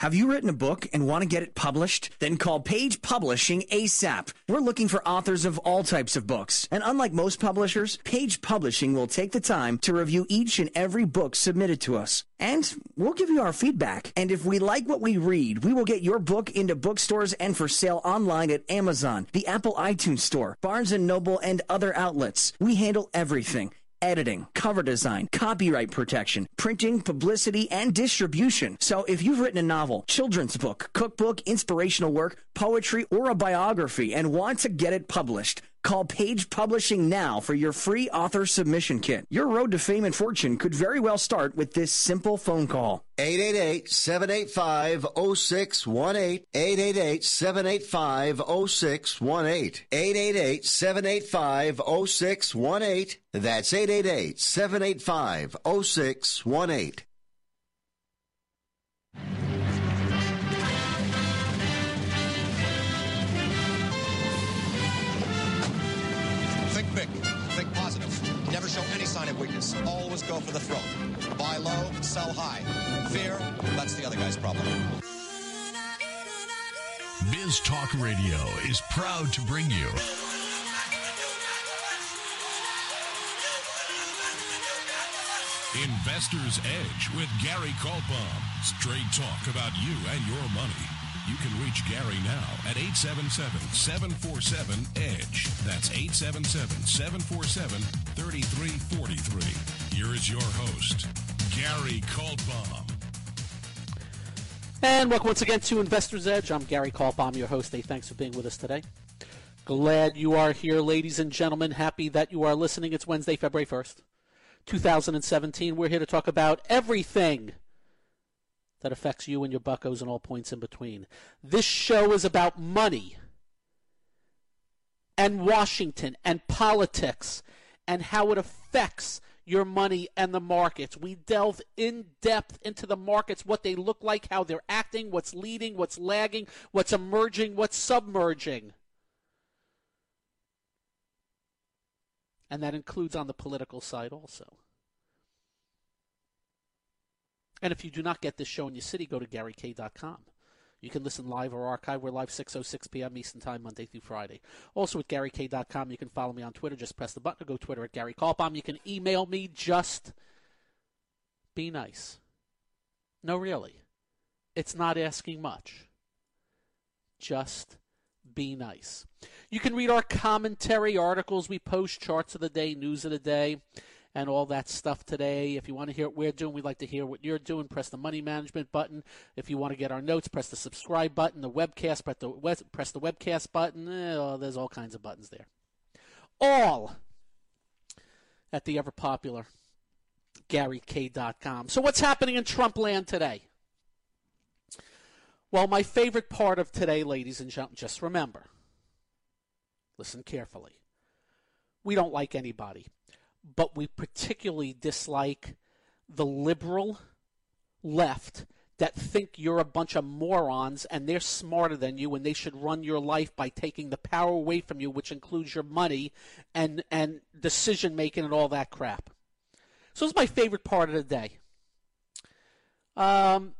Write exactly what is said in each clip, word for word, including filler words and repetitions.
Have you written a book and want to get it published? Then call Page Publishing ASAP. We're looking for authors of all types of books. And unlike most publishers, Page Publishing will take the time to review each and every book submitted to us. And we'll give you our feedback. And if we like what we read, we will get your book into bookstores and for sale online at Amazon, the Apple iTunes Store, Barnes and Noble, and other outlets. We handle everything. Editing, cover design, copyright protection, printing, publicity, and distribution. So if you've written a novel, children's book, cookbook, inspirational work, poetry, or a biography and want to get it published, call Page Publishing now for your free author submission kit. Your road to fame and fortune could very well start with this simple phone call. eight eight eight, seven eight five, zero six one eight. eight eight eight, seven eight five, zero six one eight. eight eight eight, seven eight five, zero six one eight. That's eight eight eight, seven eight five, zero six one eight. Think big. Think positive. Never show any sign of weakness. Always go for the throat. Buy low, sell high. Fear, that's the other guy's problem. Biz Talk Radio is proud to bring you Investor's Edge with Gary Kaltbaum. Straight talk about you and your money. You can reach Gary now at eight seven seven, seven four seven, E D G E. That's eight seven seven, seven four seven, three three four three. Here is your host, Gary Kaltbaum. And welcome once again to Investor's Edge. I'm Gary Kaltbaum, your host. Hey, thanks for being with us today. Glad you are here, ladies and gentlemen. Happy that you are listening. It's Wednesday, February first, two thousand seventeen. We're here to talk about everything that affects you and your buckos and all points in between. This show is about money and Washington and politics and how it affects your money and the markets. We delve in depth into the markets, what they look like, how they're acting, what's leading, what's lagging, what's emerging, what's submerging. And that includes on the political side also. And if you do not get this show in your city, go to Gary K dot com. You can listen live or archive. We're live six oh six p.m. Eastern Time, Monday through Friday. Also at Gary K dot com, you can follow me on Twitter. Just press the button or go Twitter at Gary Kaltbaum. You can email me. Just be nice. No, really. It's not asking much. Just be nice. You can read our commentary, articles we post, charts of the day, news of the day, and all that stuff today. If you want to hear what we're doing, we'd like to hear what you're doing. Press the money management button. If you want to get our notes, press the subscribe button, the webcast, press the, press the webcast button. Eh, oh, there's all kinds of buttons there. All at the ever-popular Gary K dot com. So what's happening in Trump land today? Well, my favorite part of today, ladies and gentlemen, just remember, listen carefully. We don't like anybody. But we particularly dislike the liberal left that think you're a bunch of morons and they're smarter than you and they should run your life by taking the power away from you, which includes your money and, and decision-making and all that crap. So this is my favorite part of the day. Um,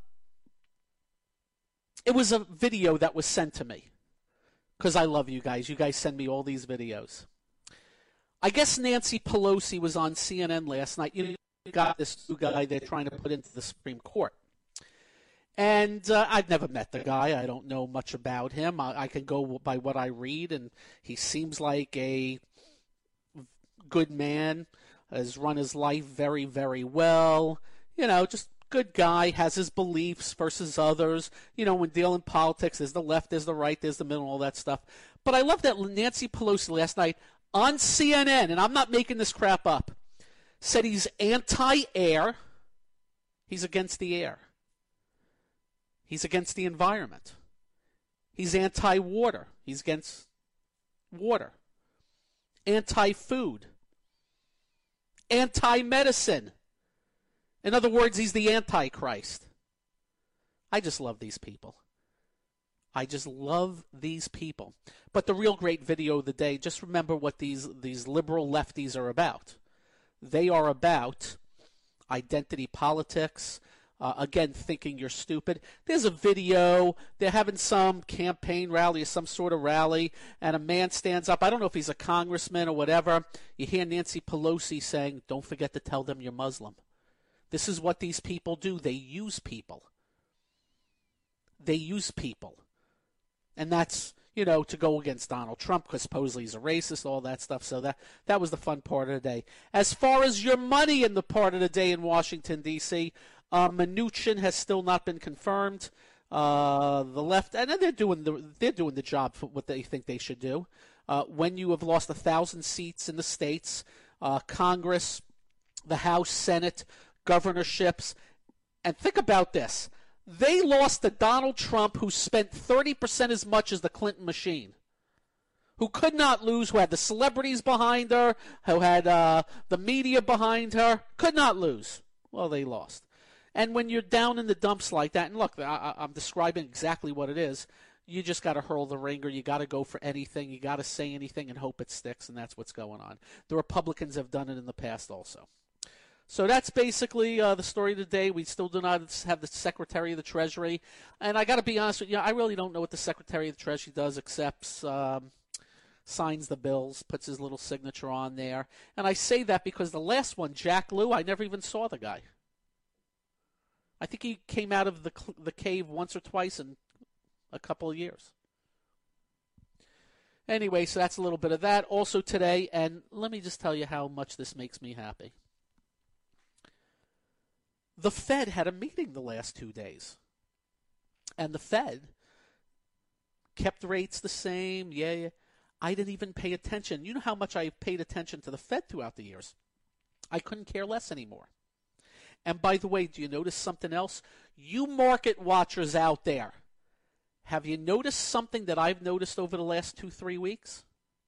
it was a video that was sent to me because I love you guys. You guys send me all these videos. I guess Nancy Pelosi was on C N N last night. You know, you got this new guy they're trying to put into the Supreme Court. And uh, I've never met the guy. I don't know much about him. I, I can go by what I read, and he seems like a good man, has run his life very, very well. You know, just good guy, has his beliefs versus others. You know, when dealing in politics, there's the left, there's the right, there's the middle, all that stuff. But I love that Nancy Pelosi last night on C N N, and I'm not making this crap up, said he's anti-air. He's against the air. He's against the environment. He's anti-water. He's against water. Anti-food. Anti-medicine. In other words, he's the Antichrist. I just love these people. I just love these people. But the real great video of the day, just remember what these, these liberal lefties are about. They are about identity politics, uh, again, thinking you're stupid. There's a video. They're having some campaign rally or some sort of rally, and a man stands up. I don't know if he's a congressman or whatever. You hear Nancy Pelosi saying, don't forget to tell them you're Muslim. This is what these people do. They use people. They use people. And that's, you know, to go against Donald Trump because supposedly he's a racist, all that stuff. So that, that was the fun part of the day. As far as your money in the part of the day in Washington, D C, uh, Mnuchin has still not been confirmed. Uh, the left, and they're doing the they're doing the job for what they think they should do. Uh, when you have lost a thousand seats in the states, uh, Congress, the House, Senate, governorships, and think about this. They lost to Donald Trump, who spent thirty percent as much as the Clinton machine, who could not lose, who had the celebrities behind her, who had uh, the media behind her, could not lose. Well, they lost. And when you're down in the dumps like that, and look, I, I'm describing exactly what it is, you just got to hurl the ringer. You got to go for anything. You got to say anything and hope it sticks, and that's what's going on. The Republicans have done it in the past also. So that's basically uh, the story of the day. We still do not have the Secretary of the Treasury. And I got to be honest with you, I really don't know what the Secretary of the Treasury does except um, signs the bills, puts his little signature on there. And I say that because the last one, Jack Lew, I never even saw the guy. I think he came out of the the cave once or twice in a couple of years. Anyway, so that's a little bit of that. Also today, and let me just tell you how much this makes me happy. The Fed had a meeting the last two days. And the Fed kept rates the same. Yeah, yeah. I didn't even pay attention. You know how much I paid attention to the Fed throughout the years. I couldn't care less anymore. And by the way, do you notice something else? You market watchers out there, have you noticed something that I've noticed over the last two, three weeks?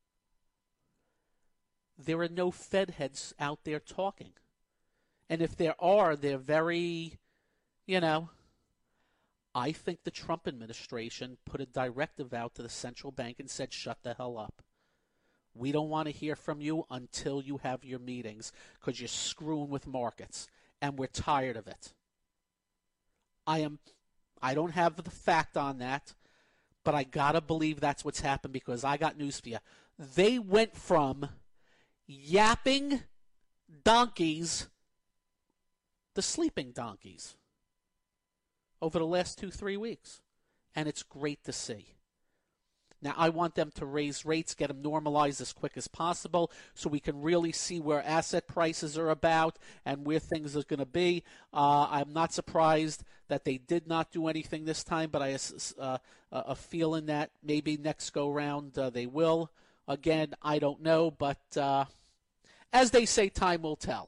There are no Fed heads out there talking. And if there are, they're very, you know, I think the Trump administration put a directive out to the central bank and said, shut the hell up. We don't want to hear from you until you have your meetings because you're screwing with markets. And we're tired of it. I am, I don't have the fact on that, but I gotta believe that's what's happened because I got news for you. They went from yapping donkeys to sleeping donkeys over the last two, three weeks. And it's great to see. Now, I want them to raise rates, get them normalized as quick as possible so we can really see where asset prices are about and where things are going to be. Uh, I'm not surprised that they did not do anything this time, but I have uh, a feeling that maybe next go-round uh, they will. Again, I don't know, but uh, as they say, time will tell.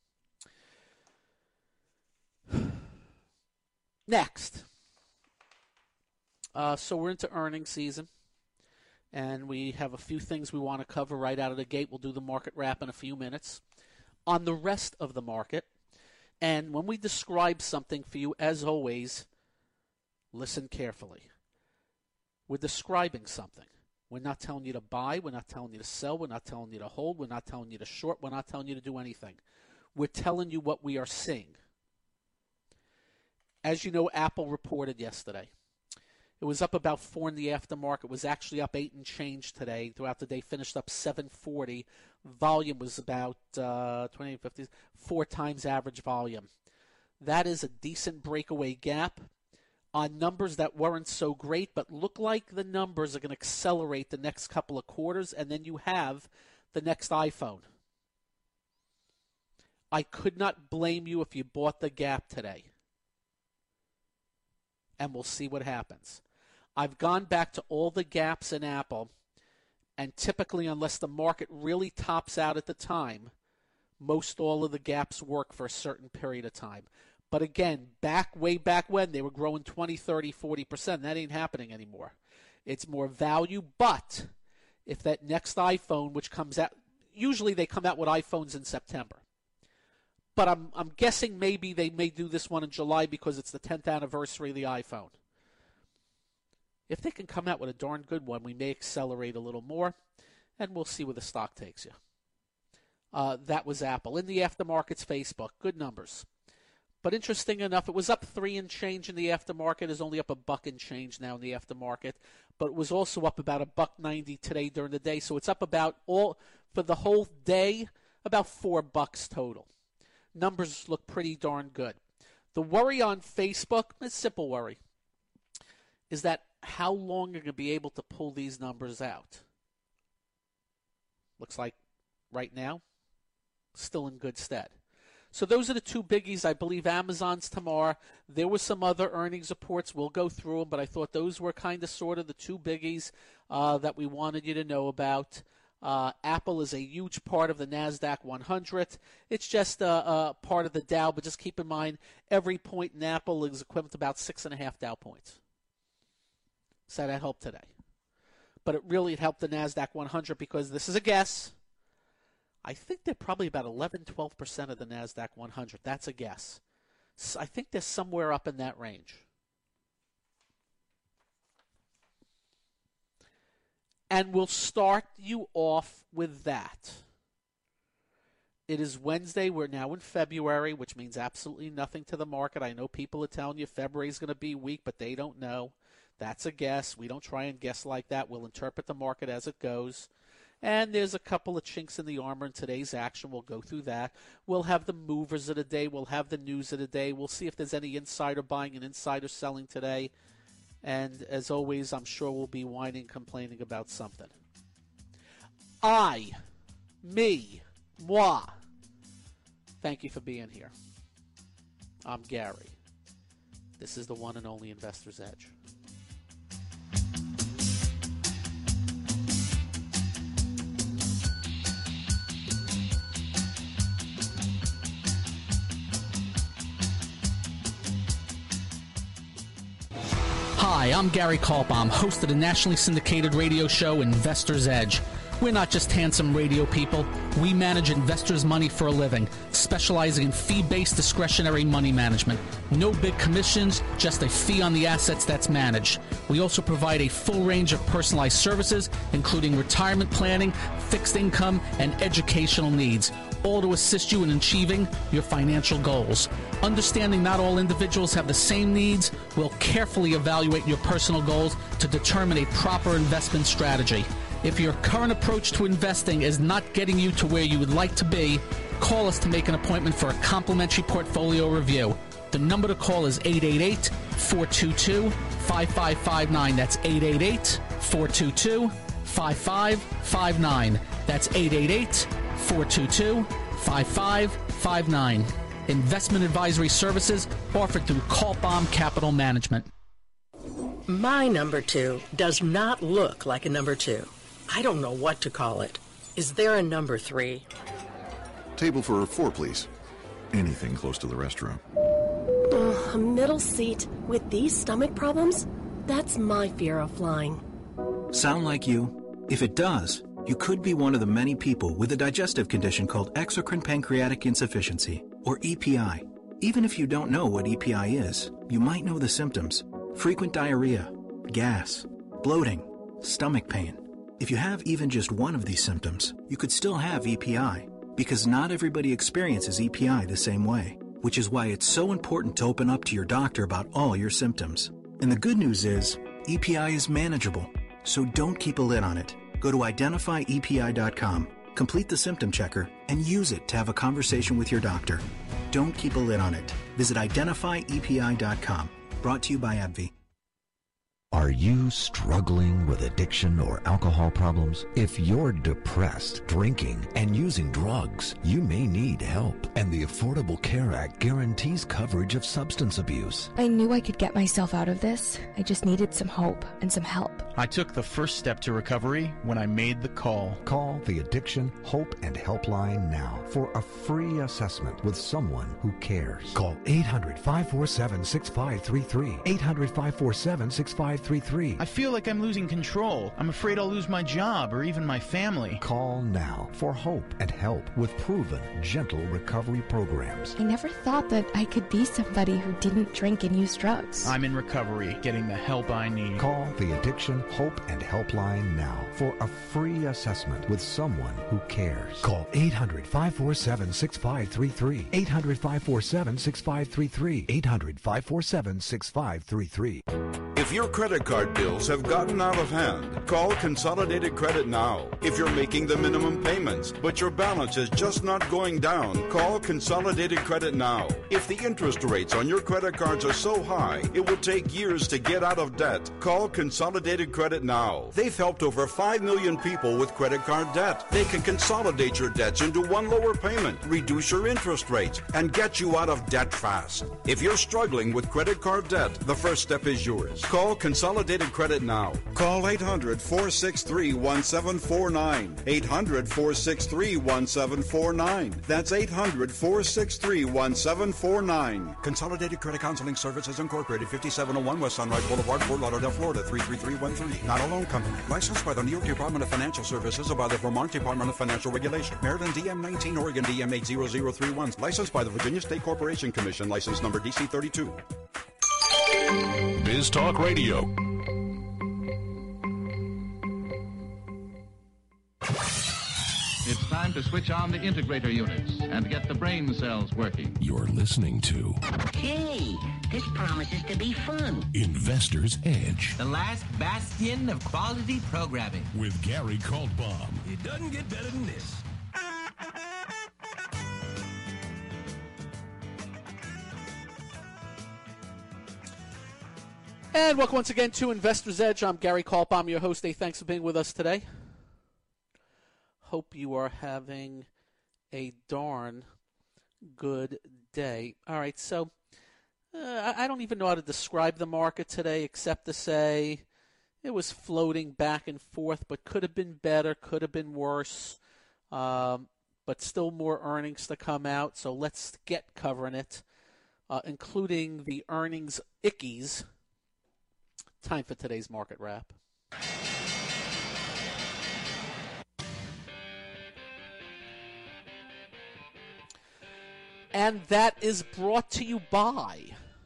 Next. Uh, so we're into earnings season. And we have a few things we want to cover right out of the gate. We'll do the market wrap in a few minutes. On the rest of the market, and when we describe something for you, as always, listen carefully. We're describing something. We're not telling you to buy. We're not telling you to sell. We're not telling you to hold. We're not telling you to short. We're not telling you to do anything. We're telling you what we are seeing. As you know, Apple reported yesterday. It was up about four in the aftermarket. It was actually up eight and change today. Throughout the day, finished up seven forty. Volume was about uh, twenty-eight fifty, four times average volume. That is a decent breakaway gap on numbers that weren't so great, but look like the numbers are going to accelerate the next couple of quarters, and then you have the next iPhone. I could not blame you if you bought the gap today. And we'll see what happens. I've gone back to all the gaps in Apple, and typically, unless the market really tops out at the time, most all of the gaps work for a certain period of time. But again, back way back when, they were growing twenty, thirty, forty percent. That ain't happening anymore. It's more value, but if that next iPhone, which comes out, usually they come out with iPhones in September. But I'm I'm guessing maybe they may do this one in July because it's the tenth anniversary of the iPhone. If they can come out with a darn good one, we may accelerate a little more, and we'll see where the stock takes you. Uh, that was Apple. In the aftermarkets, Facebook, good numbers. But interesting enough, it was up three and change in the aftermarket. It's only up a buck and change now in the aftermarket. But it was also up about a buck ninety today during the day. So it's up about all for the whole day, about four bucks total. Numbers look pretty darn good. The worry on Facebook, a simple worry, is that how long you're going to be able to pull these numbers out. Looks like right now, still in good stead. So those are the two biggies. I believe Amazon's tomorrow. There were some other earnings reports. We'll go through them, but I thought those were kind of sort of the two biggies uh, that we wanted you to know about. Uh, Apple is a huge part of the NASDAQ one hundred. It's just a, a part of the Dow, but just keep in mind every point in Apple is equivalent to about six and a half Dow points. So that helped today. But it really helped the NASDAQ one hundred because this is a guess. I think they're probably about eleven, twelve percent of the NASDAQ one hundred. That's a guess. So I think they're somewhere up in that range. And we'll start you off with that. It is Wednesday. We're now in February, which means absolutely nothing to the market. I know people are telling you February is going to be weak, but they don't know. That's a guess. We don't try and guess like that. We'll interpret the market as it goes. And there's a couple of chinks in the armor in today's action. We'll go through that. We'll have the movers of the day. We'll have the news of the day. We'll see if there's any insider buying and insider selling today. And as always, I'm sure we'll be whining, complaining about something. I, me, moi, thank you for being here. I'm Gary. This is the one and only Investor's Edge. Hi, I'm Gary Kaltbaum, host of the nationally syndicated radio show Investor's Edge. We're not just handsome radio people. We manage investors' money for a living, specializing in fee-based discretionary money management. No big commissions, just a fee on the assets that's managed. We also provide a full range of personalized services, including retirement planning, fixed income, and educational needs, all to assist you in achieving your financial goals. Understanding not all individuals have the same needs, we'll carefully evaluate your personal goals to determine a proper investment strategy. If your current approach to investing is not getting you to where you would like to be, call us to make an appointment for a complimentary portfolio review. The number to call is eight eight eight, four two two, five five five nine. That's eight eight eight, four two two, five five five nine. That's eight eight eight, four two two, five five five nine. Investment advisory services offered through Kaltbaum Capital Management. My number two does not look like a number two. I don't know what to call it. Is there a number three? Table for four, please. Anything close to the restroom. Uh, a middle seat with these stomach problems? That's my fear of flying. Sound like you? If it does, you could be one of the many people with a digestive condition called exocrine pancreatic insufficiency, or E P I. Even if you don't know what E P I is, you might know the symptoms. Frequent diarrhea, gas, bloating, stomach pain. If you have even just one of these symptoms, you could still have E P I, because not everybody experiences E P I the same way, which is why it's so important to open up to your doctor about all your symptoms. And the good news is, E P I is manageable, so don't keep a lid on it. Go to identify E P I dot com, complete the symptom checker, and use it to have a conversation with your doctor. Don't keep a lid on it. Visit identify E P I dot com. Brought to you by AbbVie. Are you struggling with addiction or alcohol problems? If you're depressed, drinking, and using drugs, you may need help. And the Affordable Care Act guarantees coverage of substance abuse. I knew I could get myself out of this. I just needed some hope and some help. I took the first step to recovery when I made the call. Call the Addiction, Hope, and Helpline now for a free assessment with someone who cares. Call eight hundred, five four seven, six five three three. eight hundred, five four seven, six five three three. three three. I feel like I'm losing control. I'm afraid I'll lose my job or even my family. Call now for hope and help with proven, gentle recovery programs. I never thought that I could be somebody who didn't drink and use drugs. I'm in recovery, getting the help I need. Call the Addiction Hope and Helpline now for a free assessment with someone who cares. Call eight hundred, five four seven, six five three three. eight hundred, five four seven, six five three three. eight hundred, five four seven, six five three three. If your credit card bills have gotten out of hand, call Consolidated Credit now. If you're making the minimum payments, but your balance is just not going down, call Consolidated Credit now. If the interest rates on your credit cards are so high, it will take years to get out of debt, call Consolidated Credit now. They've helped over five million people with credit card debt. They can consolidate your debts into one lower payment, reduce your interest rates, and get you out of debt fast. If you're struggling with credit card debt, the first step is yours. Call Consolidated Credit now. Call eight hundred, four six three, one seven four nine. eight hundred, four six three, one seven four nine. That's eight hundred, four six three, one seven four nine. Consolidated Credit Counseling Services Incorporated, fifty-seven oh one West Sunrise Boulevard, Fort Lauderdale, Florida, three three three one three. Not a loan company. Licensed by the New York Department of Financial Services or by the Vermont Department of Financial Regulation. Maryland D M nineteen, Oregon D M eight zero zero three one. Licensed by the Virginia State Corporation Commission. License number D C thirty-two. Biz Talk Radio. It's time to switch on the integrator units and get the brain cells working. You're listening to Hey, this promises to be fun. Investor's Edge. The last bastion of quality programming. With Gary Kaltbaum. It doesn't get better than this. And welcome once again to Investor's Edge. I'm Gary Kaltbaum, your host. Hey, thanks for being with us today. Hope you are having a darn good day. All right, so uh, I don't even know how to describe the market today except to say it was floating back and forth, but could have been better, could have been worse, um, but still more earnings to come out. So let's get covering it, uh, including the earnings ickies. Time for today's market wrap. And that is brought to you by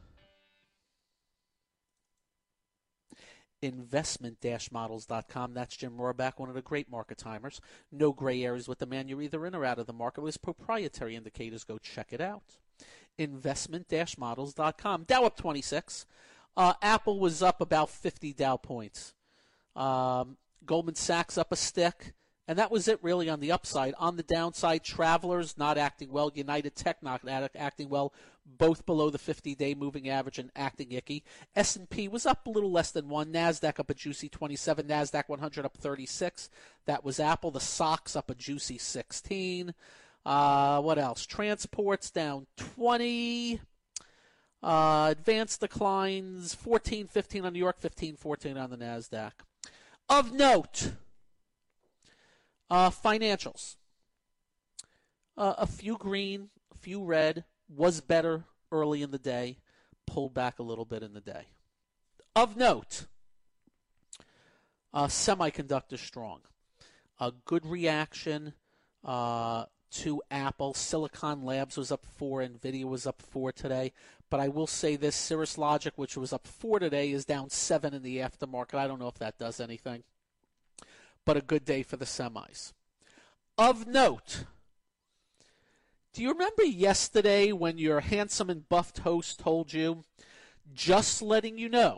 investment models dot com. That's Jim Rohrback, one of the great market timers. No gray areas with the man. You're either in or out of the market with his proprietary indicators. Go check it out. investment models dot com. Dow up twenty-six. Uh, Apple was up about fifty Dow points. Um, Goldman Sachs up a stick. And that was it really on the upside. On the downside, Travelers not acting well. United Tech not acting well. Both below the fifty-day moving average and acting icky. S and P was up a little less than one. NASDAQ up a juicy twenty-seven. NASDAQ one hundred up thirty-six. That was Apple. The S O X up a juicy sixteen. Uh, what else? Transports down twenty. Uh, advanced declines fourteen fifteen on New York, fifteen fourteen on the NASDAQ. Of note, uh, financials. Uh, a few green, a few red, was better early in the day, pulled back a little bit in the day. Of note, uh, semiconductor strong. A good reaction uh, to Apple. Silicon Labs was up four, NVIDIA was up four today. But I will say this, Cirrus Logic, which was up four today, is down seven in the aftermarket. I don't know if that does anything. But a good day for the semis. Of note, do you remember yesterday when your handsome and buffed host told you, just letting you know,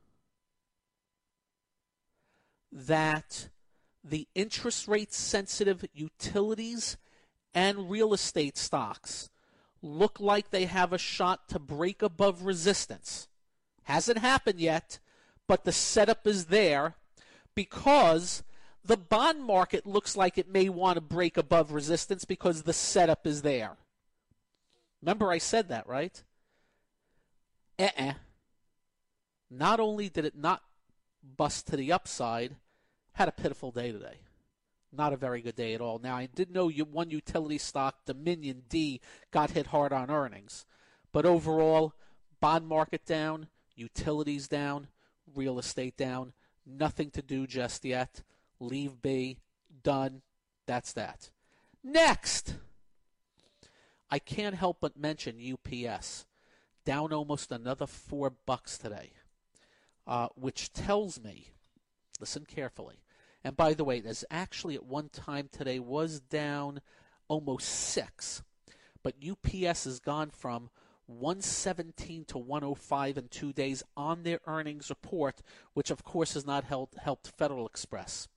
that the interest rate sensitive utilities and real estate stocks look like they have a shot to break above resistance? Hasn't happened yet, but the setup is there because the bond market looks like it may want to break above resistance because the setup is there. Remember I said that, right? Uh-uh. Not only did it not bust to the upside, had a pitiful day today. Not a very good day at all. Now, I did know you, one utility stock, Dominion D, got hit hard on earnings. But overall, bond market down, utilities down, real estate down. Nothing to do just yet. Leave be. Done. That's that. Next, I can't help but mention U P S. Down almost another four bucks today, uh, which tells me, listen carefully, and by the way, there's actually at one time today was down almost six, but U P S has gone from one seventeen to one oh five in two days on their earnings report, which of course has not helped, helped Federal Express.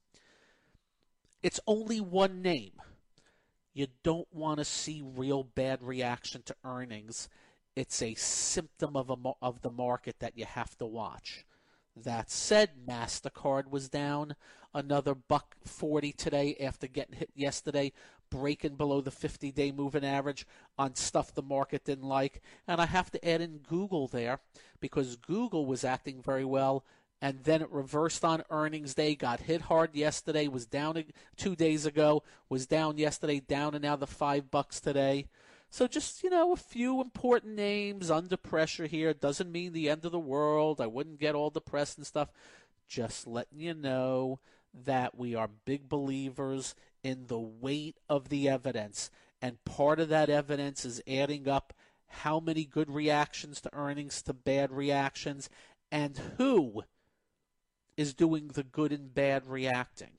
It's only one name. You don't want to see real bad reaction to earnings. It's a symptom of a, of the market that you have to watch. That said, MasterCard was down another buck forty today after getting hit yesterday, breaking below the fifty-day moving average on stuff the market didn't like. And I have to add in Google there because Google was acting very well, and then it reversed on earnings day, got hit hard yesterday, was down two days ago, was down yesterday, down and now the five bucks today. So just, you know, a few important names under pressure here. Doesn't mean the end of the world. I wouldn't get all depressed and stuff. Just letting you know that we are big believers in the weight of the evidence. And part of that evidence is adding up how many good reactions to earnings to bad reactions and who is doing the good and bad reacting.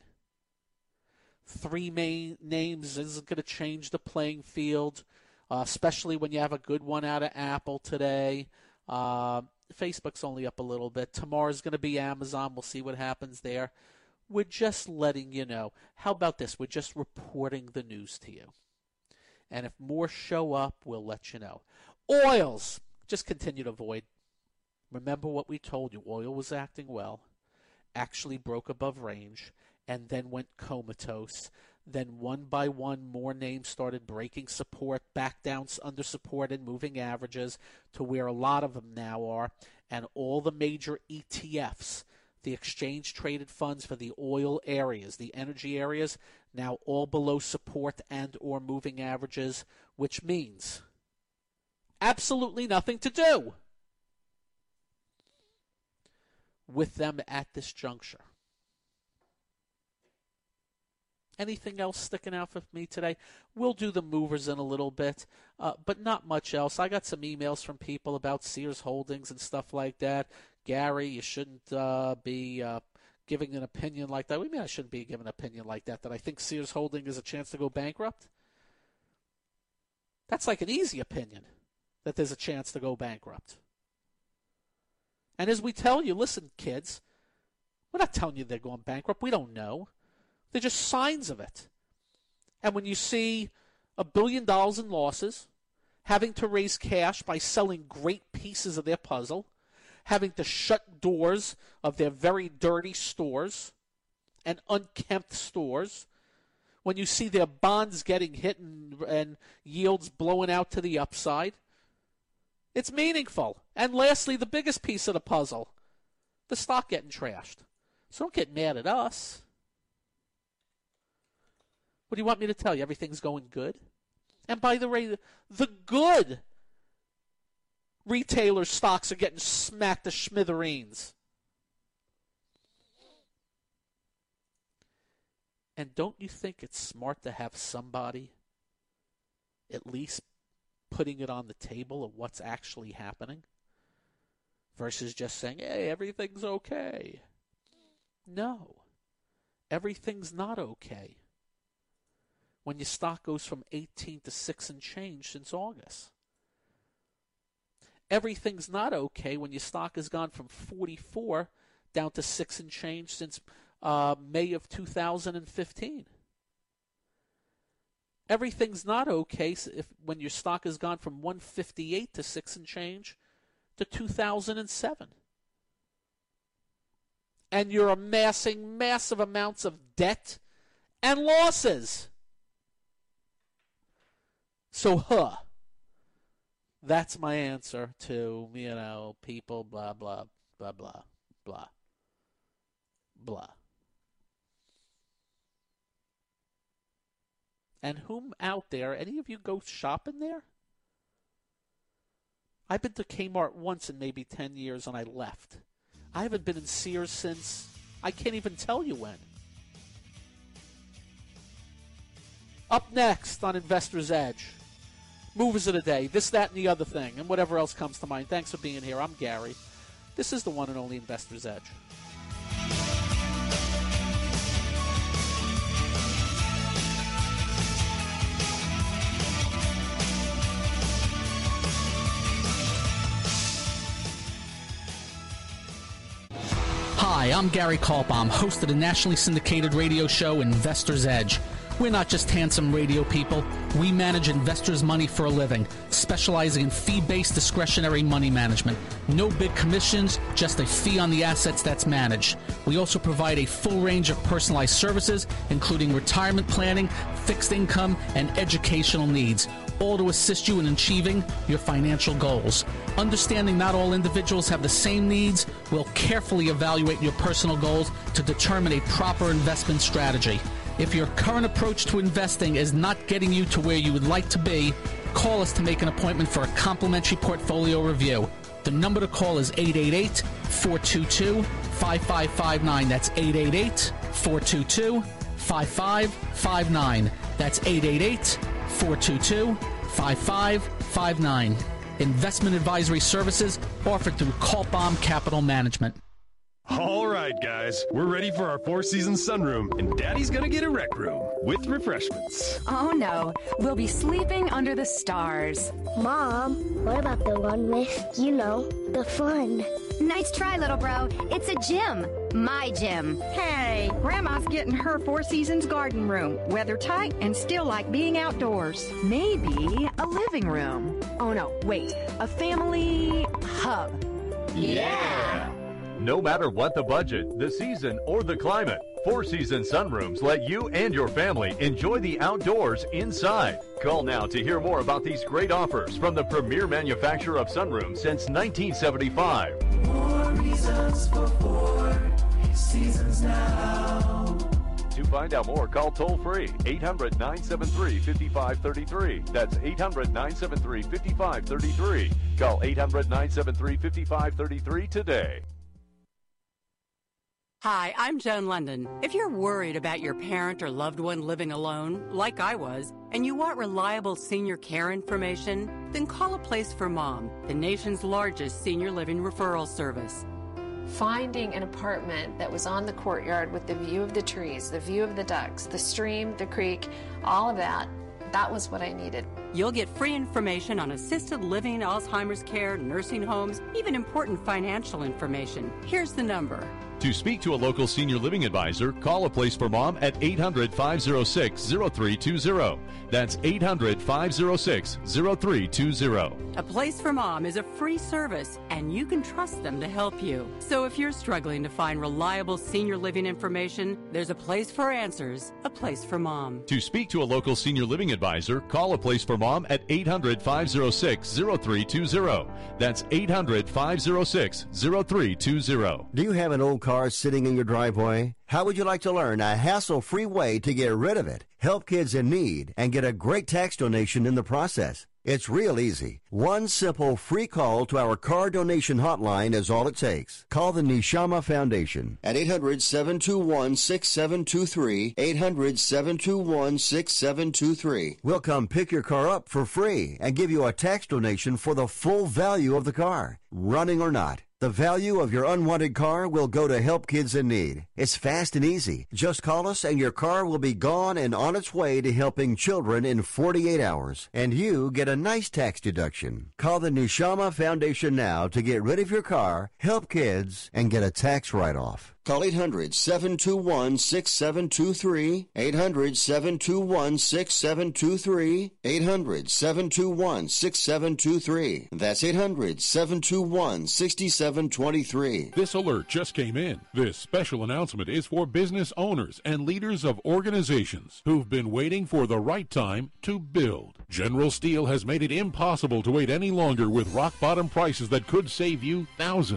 Three main names isn't going to change the playing field. Uh, especially when you have a good one out of Apple today. Uh, Facebook's only up a little bit. Tomorrow's going to be Amazon. We'll see what happens there. We're just letting you know. How about this? We're just reporting the news to you. And if more show up, we'll let you know. Oils, just continue to avoid. Remember what we told you. Oil was acting well, actually broke above range, and then went comatose. Then one by one, more names started breaking support, back down under support and moving averages to where a lot of them now are. And all the major E T Fs, the exchange-traded funds for the oil areas, the energy areas, now all below support and or moving averages, which means absolutely nothing to do with them at this juncture. Anything else sticking out for me today? We'll do the movers in a little bit, uh, but not much else. I got some emails from people about Sears Holdings and stuff like that. Gary, you shouldn't uh, be uh, giving an opinion like that. What do you mean I shouldn't be giving an opinion like that? That I think Sears Holdings has a chance to go bankrupt? That's like an easy opinion, that there's a chance to go bankrupt. And as we tell you, listen, kids, we're not telling you they're going bankrupt. We don't know. They're just signs of it. And when you see a billion dollars in losses, having to raise cash by selling great pieces of their puzzle, having to shut doors of their very dirty stores and unkempt stores, when you see their bonds getting hit and, and yields blowing out to the upside, it's meaningful. And lastly, the biggest piece of the puzzle, the stock getting trashed. So don't get mad at us. What do you want me to tell you? Everything's going good? And by the way, the good retailer stocks are getting smacked to smithereens. And don't you think it's smart to have somebody at least putting it on the table of what's actually happening versus just saying, hey, everything's okay? No, everything's not okay. When your stock goes from eighteen to six and change since August. Everything's not okay when your stock has gone from forty-four down to six and change since uh, May of two thousand fifteen. Everything's not okay if when your stock has gone from one fifty-eight to six and change to two thousand seven. And you're amassing massive amounts of debt and losses. So, huh, that's my answer to, you know, people, blah, blah, blah, blah, blah, blah. And whom out there, any of you go shopping there? I've been to Kmart once in maybe ten years and I left. I haven't been in Sears since, I can't even tell you when. Up next on Investor's Edge, movies of the day, this, that, and the other thing, and whatever else comes to mind. Thanks for being here. I'm Gary. This is the one and only Investor's Edge. Hi, I'm Gary Kaltbaum, host of the nationally syndicated radio show Investor's Edge. We're not just handsome radio people. We manage investors' money for a living, specializing in fee-based discretionary money management. No big commissions, just a fee on the assets that's managed. We also provide a full range of personalized services, including retirement planning, fixed income, and educational needs, all to assist you in achieving your financial goals. Understanding not all individuals have the same needs, we'll carefully evaluate your personal goals to determine a proper investment strategy. If your current approach to investing is not getting you to where you would like to be, call us to make an appointment for a complimentary portfolio review. The number to call is eight eight eight, four two two, five five five nine. That's eight eight eight, four two two, five five five nine. That's eight eight eight, four two two, five five five nine. Investment advisory services offered through Kaltbaum Capital Management. All right, guys, we're ready for our Four Seasons sunroom, and Daddy's gonna get a rec room with refreshments. Oh no, we'll be sleeping under the stars. Mom, what about the one with, you know, the fun? Nice try, little bro. It's a gym. My gym. Hey, Grandma's getting her Four Seasons garden room. Weather tight and still like being outdoors. Maybe a living room. Oh no, wait, a family hub. Yeah! No matter what the budget, the season, or the climate, Four Seasons sunrooms let you and your family enjoy the outdoors inside. Call now to hear more about these great offers from the premier manufacturer of sunrooms since nineteen seventy-five. More reasons for Four Seasons now. To find out more, call toll-free eight hundred, nine seven three, five five three three. That's eight hundred, nine seven three, five five three three. Call eight hundred, nine seven three, five five three three today. Hi, I'm Joan London. If you're worried about your parent or loved one living alone, like I was, and you want reliable senior care information, then call A Place for Mom, the nation's largest senior living referral service. Finding an apartment that was on the courtyard with the view of the trees, the view of the ducks, the stream, the creek, all of that, that was what I needed. You'll get free information on assisted living, Alzheimer's care, nursing homes, even important financial information. Here's the number. To speak to a local senior living advisor, call A Place for Mom at eight hundred, five oh six, oh three two oh. That's eight hundred, five oh six, oh three two oh. A Place for Mom is a free service, and you can trust them to help you. So if you're struggling to find reliable senior living information, there's a place for answers, A Place for Mom. To speak to a local senior living advisor, call A Place for Mom at eight hundred, five oh six, oh three two oh. That's eight hundred, five oh six, oh three two oh. Do you have an old car sitting in your driveway? How would you like to learn a hassle-free way to get rid of it, help kids in need, and get a great tax donation in the process? It's real easy. One simple free call to our car donation hotline is all it takes. Call the Neshama Foundation at eight hundred, seven two one, six seven two three, eight hundred, seven two one, six seven two three. We'll come pick your car up for free and give you a tax donation for the full value of the car, running or not. The value of your unwanted car will go to help kids in need. It's fast and easy. Just call us and your car will be gone and on its way to helping children in forty-eight hours. And you get a nice tax deduction. Call the Neshama Foundation now to get rid of your car, help kids, and get a tax write-off. Call eight hundred, seven two one, six seven two three, eight hundred, seven two one, six seven two three, eight hundred, seven two one, six seven two three. That's eight hundred, seven two one, six seven two three. This alert just came in. This special announcement is for business owners and leaders of organizations who've been waiting for the right time to build. General Steel has made it impossible to wait any longer with rock-bottom prices that could save you thousands.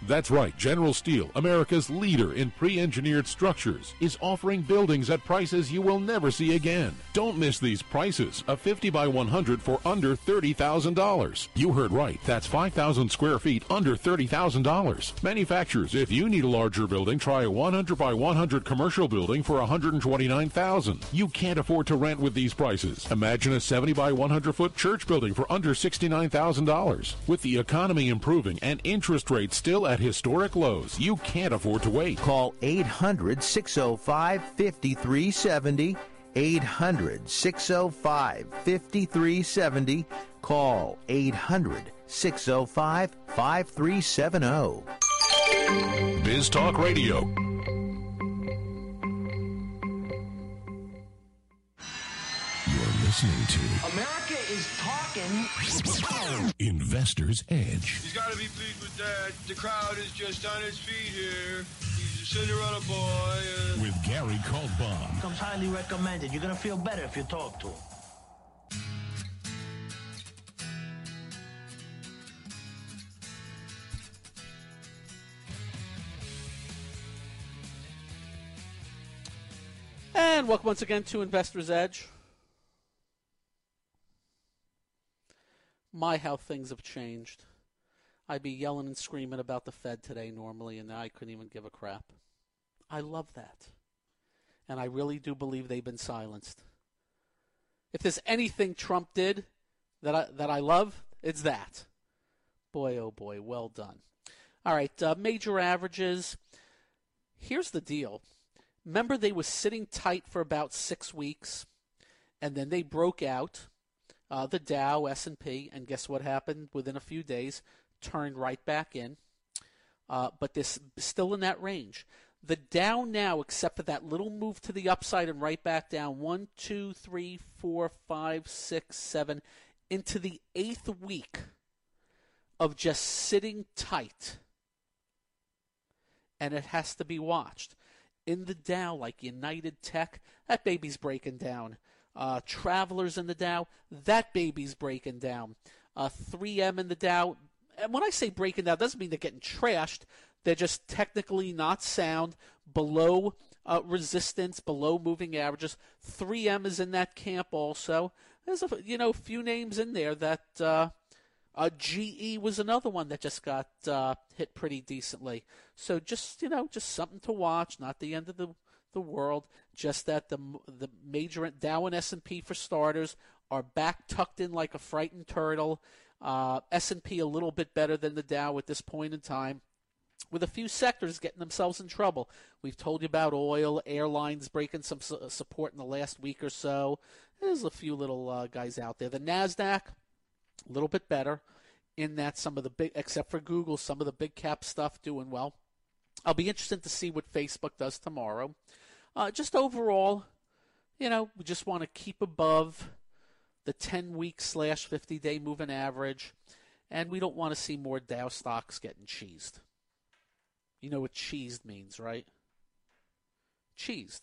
That's right, General Steel, America's leader in pre-engineered structures, is offering buildings at prices you will never see again. Don't miss these prices. A fifty by one hundred for under thirty thousand dollars. You heard right. That's five thousand square feet under thirty thousand dollars. Manufacturers, if you need a larger building, try a one hundred by one hundred commercial building for one hundred twenty-nine thousand dollars. You can't afford to rent with these prices. Imagine a seventy by one hundred foot church building for under sixty-nine thousand dollars. With the economy improving and interest rates still at historic lows, you can't afford to wait. Call eight hundred, six oh five, five three seven oh. eight hundred, six oh five, five three seven oh. Call eight hundred, six oh five, five three seven oh. Biz Talk Radio. You're listening to America is talking. Investor's Edge. He's got to be pleased with that. The crowd is just on its feet here. He's a Cinderella boy. Uh... With Gary Kaltbaum. Comes highly recommended. You're going to feel better if you talk to him. And welcome once again to Investor's Edge. My, how things have changed. I'd be yelling and screaming about the Fed today normally, and now I couldn't even give a crap. I love that. And I really do believe they've been silenced. If there's anything Trump did that I, that I love, it's that. Boy, oh boy, well done. All right, uh, major averages. Here's the deal. Remember, they were sitting tight for about six weeks, and then they broke out, uh, the Dow, S and P, and guess what happened within a few days? Turned right back in, uh, but they're still in that range. The Dow now, except for that little move to the upside and right back down, one, two, three, four, five, six, seven, into the eighth week of just sitting tight, and it has to be watched. In the Dow, like United Tech, that baby's breaking down. Uh, Travelers in the Dow, that baby's breaking down. Uh, three M in the Dow, and when I say breaking down, it doesn't mean they're getting trashed. They're just technically not sound, below uh, resistance, below moving averages. three M is in that camp also. There's a you know few names in there that uh, uh, G E was another one that just got uh, hit pretty decently. So just you know just something to watch. Not the end of the the world. Just that the the major Dow and S and P for starters are back tucked in like a frightened turtle. Uh, S and P a little bit better than the Dow at this point in time, with a few sectors getting themselves in trouble. We've told you about oil, airlines breaking some su- support in the last week or so. There's a few little uh, guys out there. The NASDAQ, a little bit better in that some of the big, except for Google, some of the big cap stuff doing well. I'll be interested to see what Facebook does tomorrow. Uh, just overall, you know, we just want to keep above the ten-week slash fifty-day moving average, and we don't want to see more Dow stocks getting cheesed. You know what cheesed means, right? Cheesed.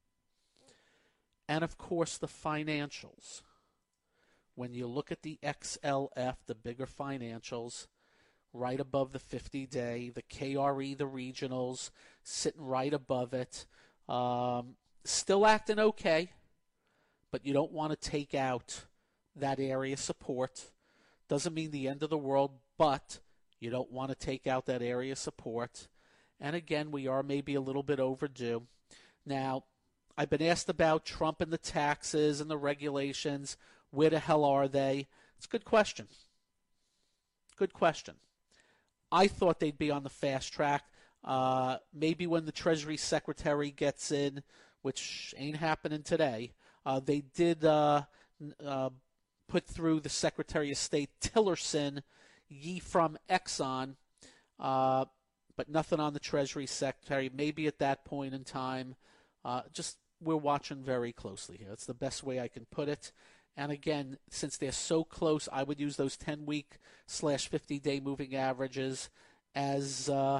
And, of course, the financials. When you look at the X L F, the bigger financials, right above the fifty-day, the K R E, the regionals, sitting right above it. Um, still acting okay, but you don't want to take out that area support. Doesn't mean the end of the world, but you don't want to take out that area support. And again, we are maybe a little bit overdue. Now, I've been asked about Trump and the taxes and the regulations. Where the hell are they? It's a good question. Good question. I thought they'd be on the fast track. Uh, maybe when the Treasury Secretary gets in, which ain't happening today, uh, they did uh, uh, put through the Secretary of State Tillerson, ye from Exxon, uh, but nothing on the Treasury Secretary. Maybe at that point in time, uh, just we're watching very closely here. That's the best way I can put it. And again, since they're so close, I would use those ten-week slash fifty-day moving averages as uh,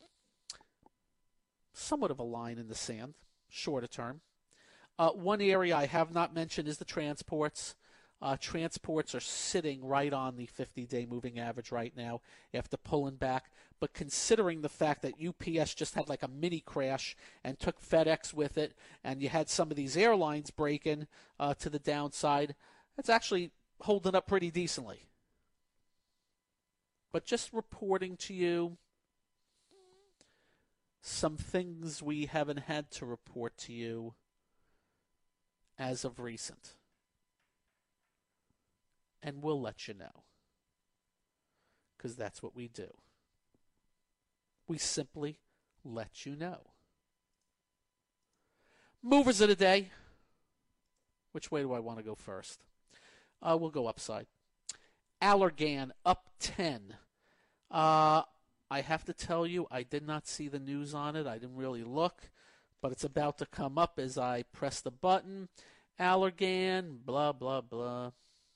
somewhat of a line in the sand, shorter term. Uh, one area I have not mentioned is the transports. Uh, transports are sitting right on the fifty-day moving average right now after pulling back. But considering the fact that U P S just had like a mini crash and took FedEx with it, and you had some of these airlines breaking uh, to the downside, it's actually holding up pretty decently. But just reporting to you some things we haven't had to report to you as of recent. And we'll let you know. Because that's what we do. We simply let you know. Movers of the day. Which way do I want to go first? Uh, we'll go upside. Allergan up ten. Uh, I have to tell you, I did not see the news on it. I didn't really look. But it's about to come up as I press the button. Allergan, blah, blah, blah.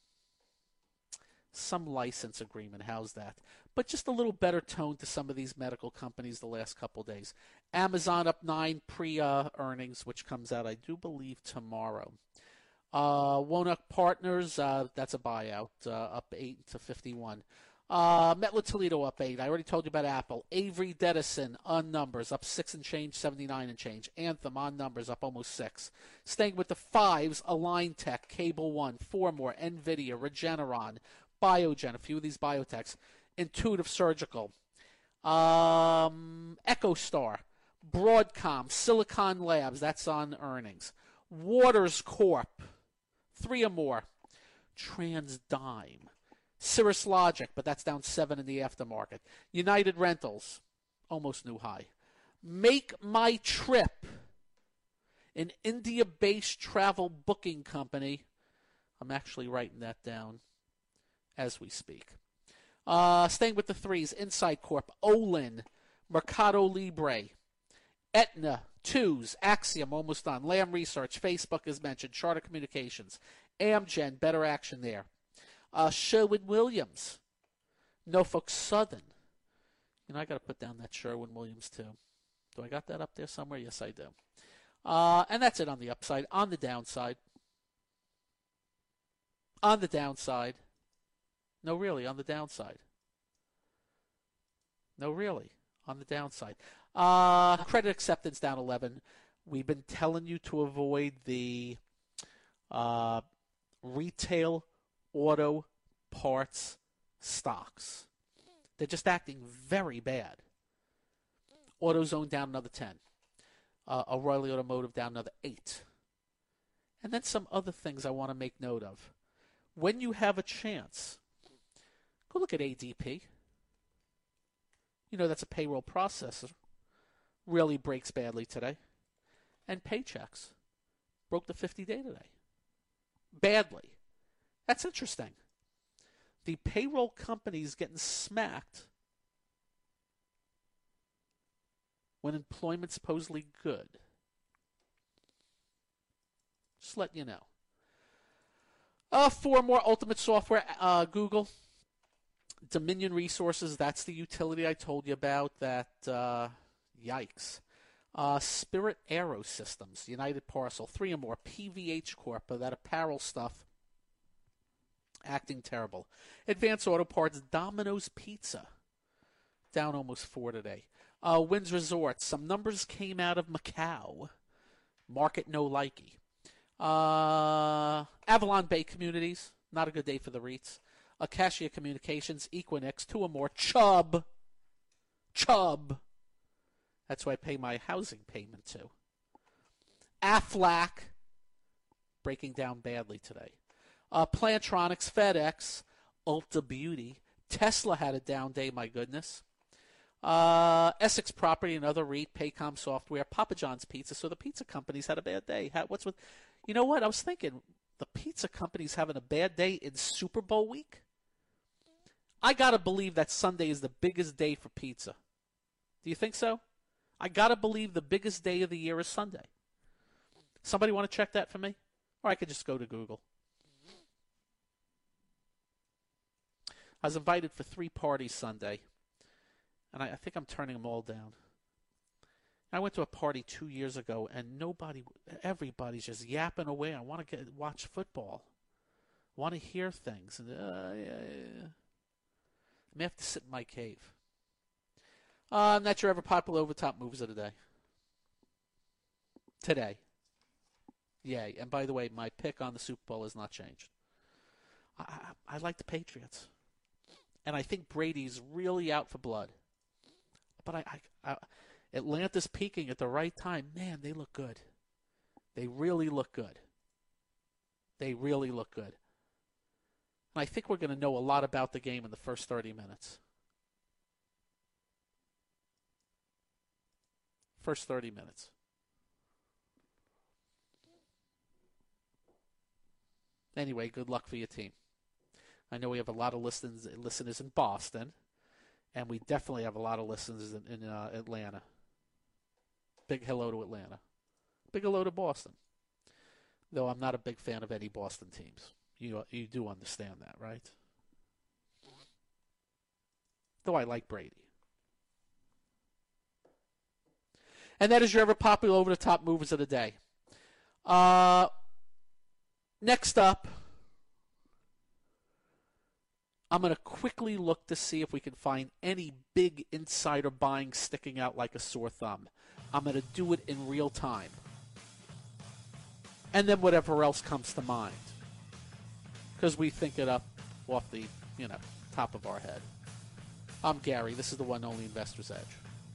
Some license agreement, how's that? But just a little better tone to some of these medical companies the last couple days. Amazon up nine pre-earnings, uh, which comes out, I do believe, tomorrow. Uh, Wonak Partners, uh, that's a buyout, uh, up eight to fifty-one. Uh, Metla Toledo up eight. I already told you about Apple. Avery Dennison on numbers, up six and change, seventy-nine and change. Anthem on numbers, up almost six. Staying with the fives, Align Tech, Cable One, Formore, NVIDIA, Regeneron, Biogen, a few of these biotechs, Intuitive Surgical, um, EchoStar, Broadcom, Silicon Labs, that's on earnings, Waters Corp, three or more, TransDigm, Cirrus Logic, but that's down seven in the aftermarket, United Rentals, almost new high, Make My Trip, an India-based travel booking company. I'm actually writing that down as we speak. Uh, staying with the threes, Insight Corp, Olin, Mercado Libre, Aetna, Twos, Axiom, almost done, Lam Research, Facebook as mentioned, Charter Communications, Amgen, better action there. Uh, Sherwin-Williams, Norfolk Southern. You know, I got to put down that Sherwin-Williams too. Do I got that up there somewhere? Yes, I do. Uh, and that's it on the upside. On the downside. On the downside. No, really, on the downside. No, really, on the downside. Uh, credit acceptance down eleven. We've been telling you to avoid the uh, retail auto parts stocks. They're just acting very bad. AutoZone down another ten. Uh, O'Reilly Automotive down another eight. And then some other things I want to make note of. When you have a chance, go look at A D P. You know, that's a payroll processor. Really breaks badly today. And Paychex broke the fifty-day today. Badly. That's interesting. The payroll company's getting smacked when employment's supposedly good. Just letting you know. Uh, four more Ultimate Software, uh, Google. Dominion Resources, that's the utility I told you about. That, uh, yikes. Uh, Spirit Aero Systems, United Parcel, three or more. P V H Corp, uh, that apparel stuff. Acting terrible. Advanced Auto Parts, Domino's Pizza. Down almost four today. Uh, Winds Resorts, some numbers came out of Macau. Market no likey. Uh, Avalon Bay Communities, not a good day for the REITs. Acacia Communications, Equinix, two or more. Chubb. Chubb. That's who I pay my housing payment to. Aflac, breaking down badly today. Uh, Plantronics, FedEx, Ulta Beauty. Tesla had a down day, my goodness. Uh, Essex Property, another REIT, Paycom Software, Papa John's Pizza. So the pizza companies had a bad day. How, what's with, you know what? I was thinking, the pizza companies having a bad day in Super Bowl week? I got to believe that Sunday is the biggest day for pizza. Do you think so? I got to believe the biggest day of the year is Sunday. Somebody want to check that for me? Or I could just go to Google. I was invited for three parties Sunday, and I, I think I'm turning them all down. I went to a party two years ago, and nobody, everybody's just yapping away. I want to get watch football. want to hear things. And, uh, yeah, yeah. I may have to sit in my cave. Uh, I'm not your ever popular over-top moves of the day. Today. Yay. And by the way, my pick on the Super Bowl has not changed. I, I, I like the Patriots. And I think Brady's really out for blood. But I, I, I, Atlanta's peaking at the right time. Man, they look good. They really look good. They really look good. And I think we're going to know a lot about the game in the first thirty minutes. First thirty minutes. Anyway, good luck for your team. I know we have a lot of listeners, listeners in Boston, and we definitely have a lot of listeners in, in uh, Atlanta. Big hello to Atlanta. Big hello to Boston. Though I'm not a big fan of any Boston teams. You you do understand that, right? Though I like Brady. And that is your ever popular over-the-top movers of the day. Uh, next up, I'm going to quickly look to see if we can find any big insider buying sticking out like a sore thumb. I'm going to do it in real time. And then whatever else comes to mind. Because we think it up off the, you know, top of our head. I'm Gary. This is the one and only Investor's Edge.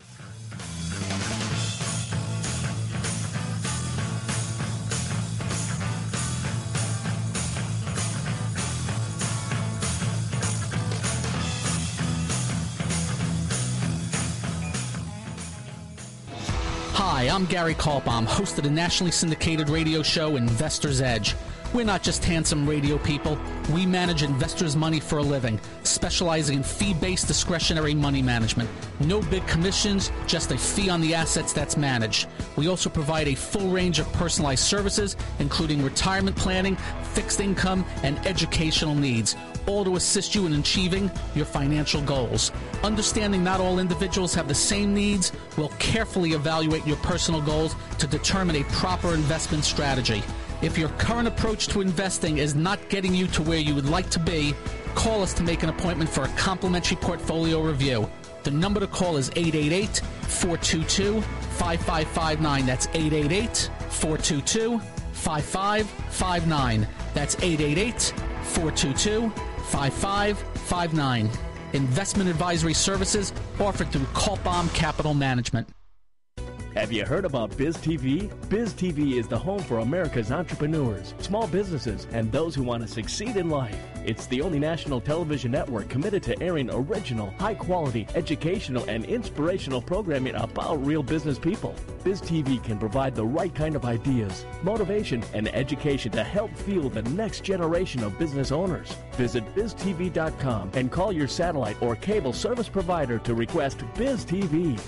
Hi, I'm Gary Kaltbaum, host of the nationally syndicated radio show Investor's Edge. We're not just handsome radio people. We manage investors' money for a living, specializing in fee-based discretionary money management. No big commissions, just a fee on the assets that's managed. We also provide a full range of personalized services, including retirement planning, fixed income, and educational needs, all to assist you in achieving your financial goals. Understanding not all individuals have the same needs, we'll carefully evaluate your personal goals to determine a proper investment strategy. If your current approach to investing is not getting you to where you would like to be, call us to make an appointment for a complimentary portfolio review. The number to call is eight eight eight, four two two, five five five nine. That's eight eight eight, four two two, five five five nine. That's eight eight eight, four two two, five five five nine. Investment advisory services offered through Kaltbaum Capital Management. Have you heard about BizTV? BizTV is the home for America's entrepreneurs, small businesses, and those who want to succeed in life. It's the only national television network committed to airing original, high-quality, educational, and inspirational programming about real business people. BizTV can provide the right kind of ideas, motivation, and education to help fuel the next generation of business owners. Visit biz T V dot com and call your satellite or cable service provider to request BizTV.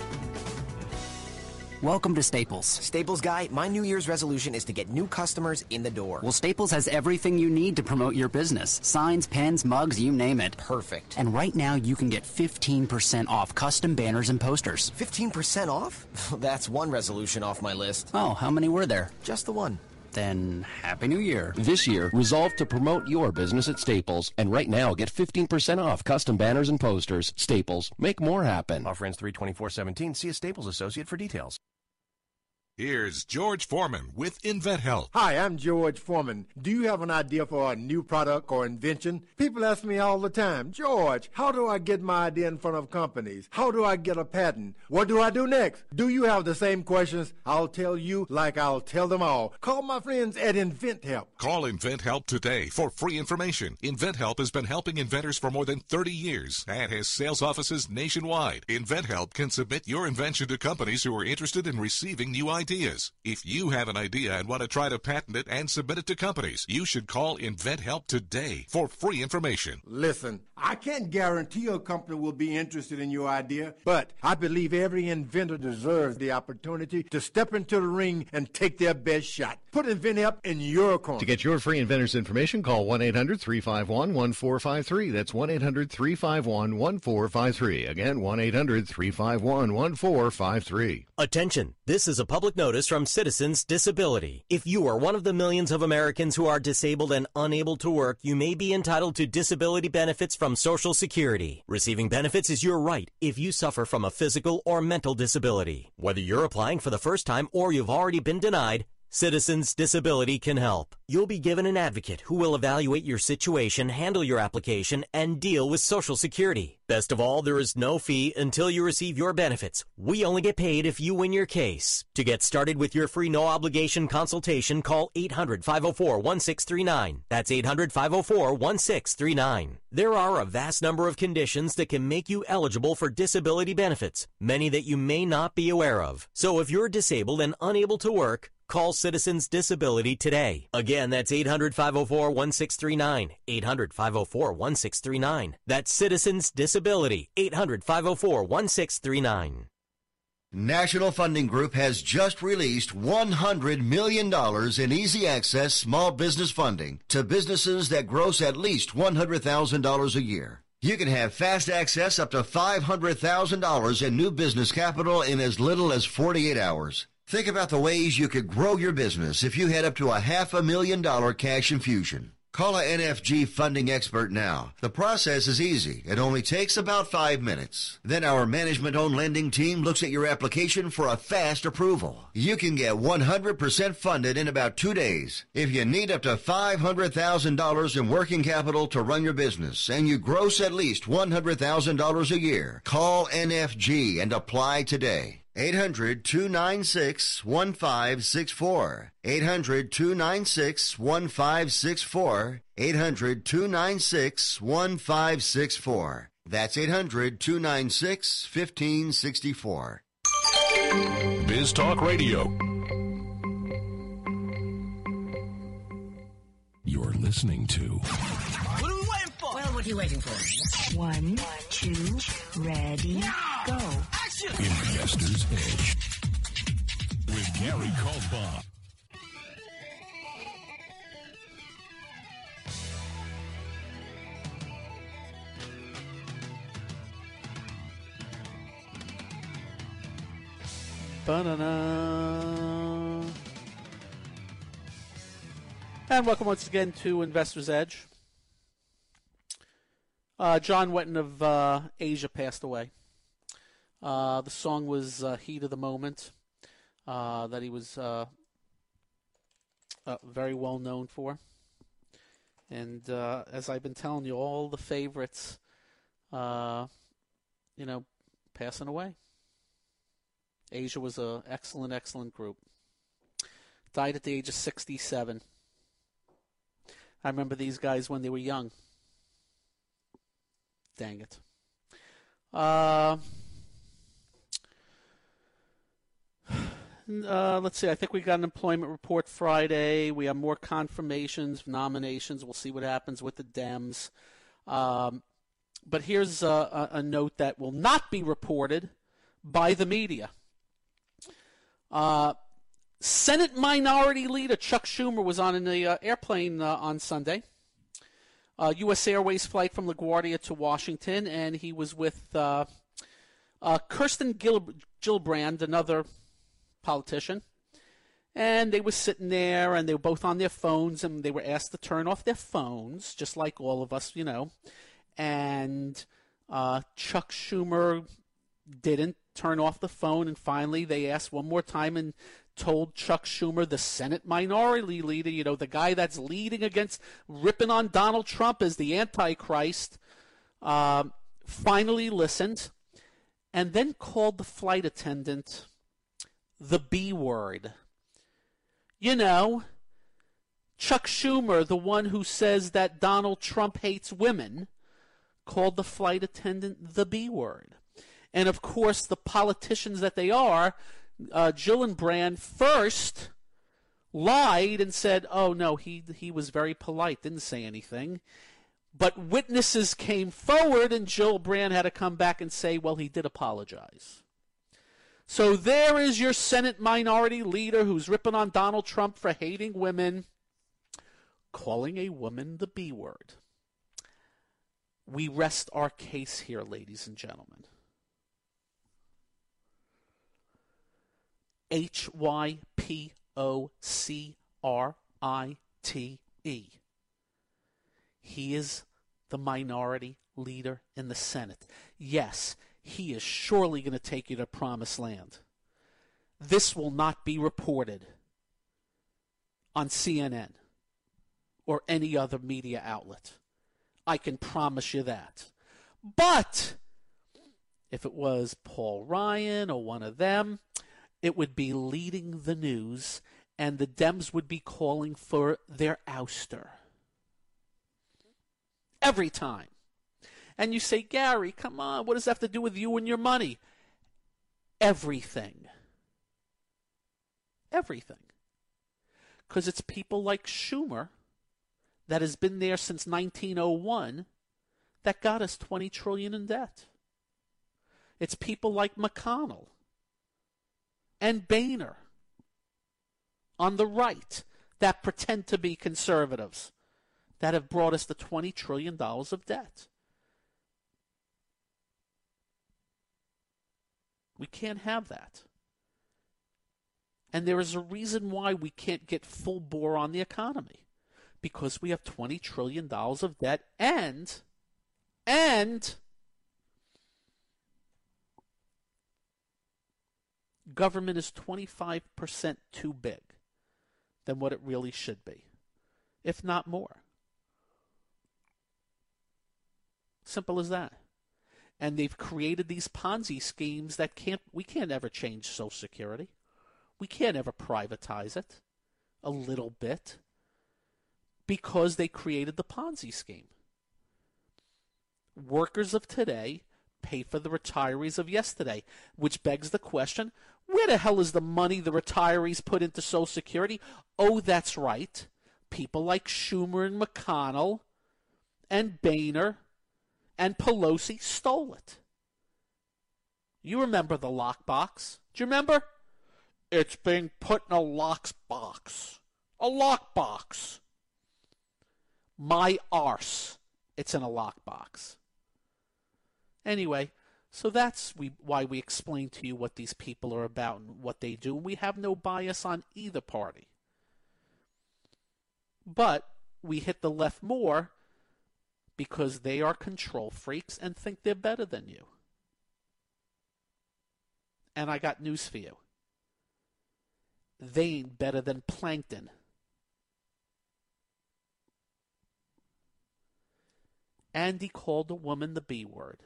Welcome to Staples. Staples guy, my New Year's resolution is to get new customers in the door. Well, Staples has everything you need to promote your business. Signs, pens, mugs, you name it. Perfect. And right now you can get fifteen percent off custom banners and posters. fifteen percent off? That's one resolution off my list. Oh, how many were there? Just the one. Then, Happy New Year. This year, resolve to promote your business at Staples. And right now, get fifteen percent off custom banners and posters. Staples. Make more happen. Offer ends three twenty-four seventeen. See a Staples associate for details. Here's George Foreman with InventHelp. Hi, I'm George Foreman. Do you have an idea for a new product or invention? People ask me all the time, George, how do I get my idea in front of companies? How do I get a patent? What do I do next? Do you have the same questions? I'll tell you like I'll tell them all. Call my friends at InventHelp. Call InventHelp today for free information. InventHelp has been helping inventors for more than thirty years and has sales offices nationwide. InventHelp can submit your invention to companies who are interested in receiving new ideas. Ideas. If you have an idea and want to try to patent it and submit it to companies, you should call InventHelp today for free information. Listen, I can't guarantee a company will be interested in your idea, but I believe every inventor deserves the opportunity to step into the ring and take their best shot. Put InventHelp in your corner. To get your free inventor's information, call one eight hundred three five one one four five three. That's one eight hundred three five one one four five three. Again, one eight hundred three five one one four five three. Attention, this is a public notice from Citizens Disability. If you are one of the millions of Americans who are disabled and unable to work, you may be entitled to disability benefits from Social Security. Receiving benefits is your right if you suffer from a physical or mental disability. Whether you're applying for the first time or you've already been denied, Citizens Disability can help. You'll be given an advocate who will evaluate your situation, handle your application, and deal with Social Security. Best of all, there is no fee until you receive your benefits. We only get paid if you win your case. To get started with your free no-obligation consultation, call eight hundred, five oh four, one six three nine. That's eight hundred, five oh four, one six three nine. There are a vast number of conditions that can make you eligible for disability benefits, many that you may not be aware of. So if you're disabled and unable to work, call Citizens Disability today. Again, that's eight hundred, five oh four, one six three nine. eight hundred, five oh four, one six three nine. That's Citizens Disability. eight hundred, five oh four, one six three nine. National Funding Group has just released one hundred million dollars in easy access small business funding to businesses that gross at least one hundred thousand dollars a year. You can have fast access up to five hundred thousand dollars in new business capital in as little as forty-eight hours. Think about the ways you could grow your business if you had up to a half a million dollar cash infusion. Call a N F G funding expert now. The process is easy. It only takes about five minutes. Then our management-owned lending team looks at your application for a fast approval. You can get one hundred percent funded in about two days. If you need up to five hundred thousand dollars in working capital to run your business and you gross at least one hundred thousand dollars a year, call N F G and apply today. eight hundred, two nine six, one five six four. eight hundred, two nine six, one five six four. eight hundred, two nine six, one five six four. That's eight hundred, two nine six, one five six four. Biz Talk Radio. You're listening to What are we waiting for? Well, what are you waiting for? One, two, ready, go. Action! Investor's Edge with Gary Kaltbaum. Ba-da-da. And welcome once again to Investor's Edge. Uh, John Wetton of uh, Asia passed away. Uh, the song was uh, Heat of the Moment, uh, that he was uh, uh, very well known for. And uh, as I've been telling you, all the favorites, uh, you know, passing away. Asia was an excellent, excellent group. Died at the age of sixty-seven. I remember these guys when they were young. Dang it. Uh... Uh, let's see. I think we got an employment report Friday. We have more confirmations, nominations. We'll see what happens with the Dems. Um, but here's a, a, a note that will not be reported by the media. Uh, Senate Minority Leader Chuck Schumer was on an uh, airplane uh, on Sunday. Uh, U S Airways flight from LaGuardia to Washington, and he was with uh, uh, Kirsten Gil- Gillibrand, another politician, and they were sitting there, and they were both on their phones, and they were asked to turn off their phones, just like all of us, you know, and uh, Chuck Schumer didn't turn off the phone, and finally they asked one more time and told Chuck Schumer, the Senate Minority Leader, you know, the guy that's leading against, ripping on Donald Trump as the Antichrist, uh, finally listened, and then called the flight attendant the B word. You know, Chuck Schumer, the one who says that Donald Trump hates women, called the flight attendant the B word. And, of course, the politicians that they are, uh, Gillibrand first lied and said, oh, no, he he was very polite, didn't say anything. But witnesses came forward, and Gillibrand had to come back and say, well, he did apologize. So there is your Senate Minority Leader who's ripping on Donald Trump for hating women, calling a woman the B word. We rest our case here, ladies and gentlemen. H Y P O C R I T E. He is the minority leader in the Senate. Yes, he is surely going to take you to promised land. This will not be reported on C N N or any other media outlet. I can promise you that. But if it was Paul Ryan or one of them, it would be leading the news, and the Dems would be calling for their ouster. Every time. And you say, Gary, come on, what does that have to do with you and your money? Everything. Everything. Because it's people like Schumer that has been there since nineteen oh one that got us twenty trillion dollars in debt. It's people like McConnell and Boehner on the right that pretend to be conservatives that have brought us to twenty trillion dollars of debt. We can't have that. And there is a reason why we can't get full bore on the economy. Because we have twenty trillion dollars of debt and, and government is twenty-five percent too big than what it really should be, if not more. Simple as that. And they've created these Ponzi schemes that can't, we can't ever change Social Security. We can't ever privatize it a little bit because they created the Ponzi scheme. Workers of today pay for the retirees of yesterday, which begs the question, where the hell is the money the retirees put into Social Security? Oh, that's right. People like Schumer and McConnell and Boehner and Pelosi stole it. You remember the lockbox? Do you remember? It's being put in a lockbox. A lockbox. My arse. It's in a lockbox. Anyway, so that's we, why we explain to you what these people are about and what they do. We have no bias on either party. But we hit the left more because they are control freaks and think they're better than you. And I got news for you. They ain't better than plankton. Andy called a woman the B word.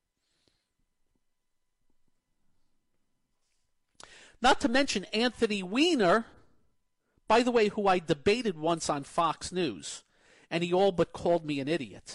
Not to mention Anthony Weiner, by the way, who I debated once on Fox News, and he all but called me an idiot,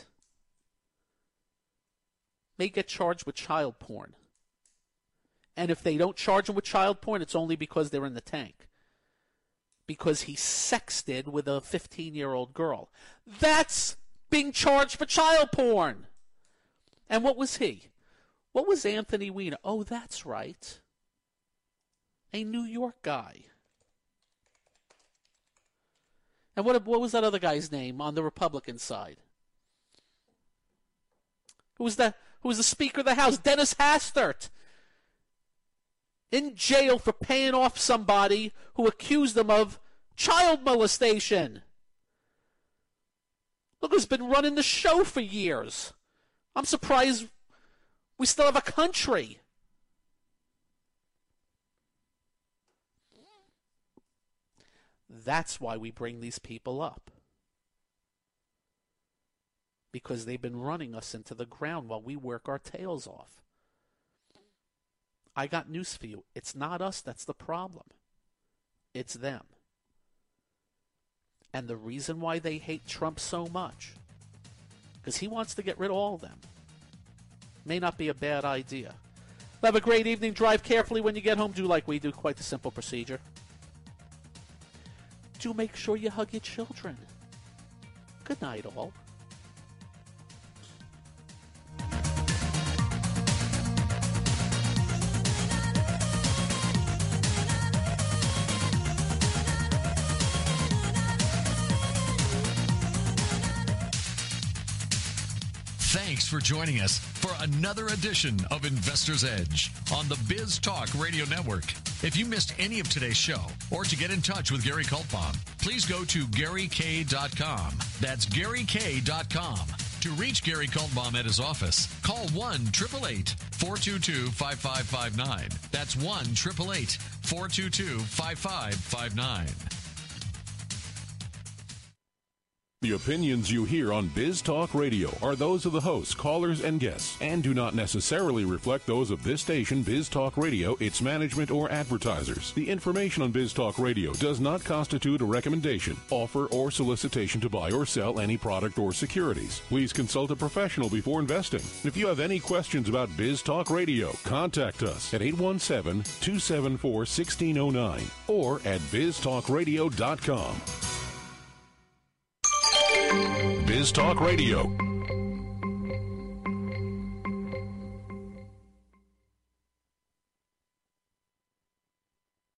may get charged with child porn. And if they don't charge him with child porn, it's only because they're in the tank. Because he sexted with a fifteen-year-old girl. That's being charged for child porn. And what was he? What was Anthony Weiner? Oh, that's right. A New York guy. And what, what was that other guy's name on the Republican side? Who was the, who was the Speaker of the House? Dennis Hastert. In jail for paying off somebody who accused them of child molestation. Look who's been running the show for years. I'm surprised we still have a country. That's why we bring these people up. Because they've been running us into the ground while we work our tails off. I got news for you. It's not us that's the problem. It's them. And the reason why they hate Trump so much, because he wants to get rid of all of them, may not be a bad idea. Have a great evening. Drive carefully when you get home. Do like we do. Quite the simple procedure. Do make sure you hug your children. Good night, all. Thanks for joining us for another edition of Investor's Edge on the Biz Talk Radio Network. If you missed any of today's show or to get in touch with Gary Kultbaum, please go to Gary K dot com. That's Gary K dot com. To reach Gary Kultbaum at his office, call one eight eight eight, four two two, five five five nine. That's one eight eight eight, four two two, five five five nine. The opinions you hear on Biz Talk Radio are those of the hosts, callers, and guests, and do not necessarily reflect those of this station, Biz Talk Radio, its management, or advertisers. The information on Biz Talk Radio does not constitute a recommendation, offer, or solicitation to buy or sell any product or securities. Please consult a professional before investing. If you have any questions about Biz Talk Radio, contact us at eight one seven, two seven four, one six zero nine or at biz talk radio dot com. Biz Talk Radio.